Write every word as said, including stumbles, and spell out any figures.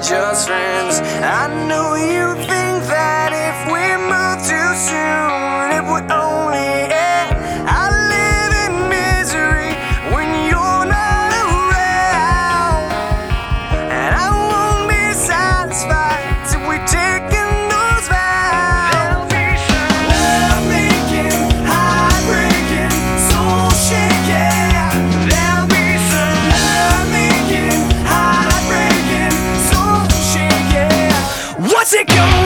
just friends. I know you think that if we move too soon, it would only end. I live in misery when you're not around, and I won't be satisfied till we taken those vows. There'll be some love-making, heartbreaking, soul-shaking. There'll be some love-making, heartbreaking, soul-shaking. What's it gonna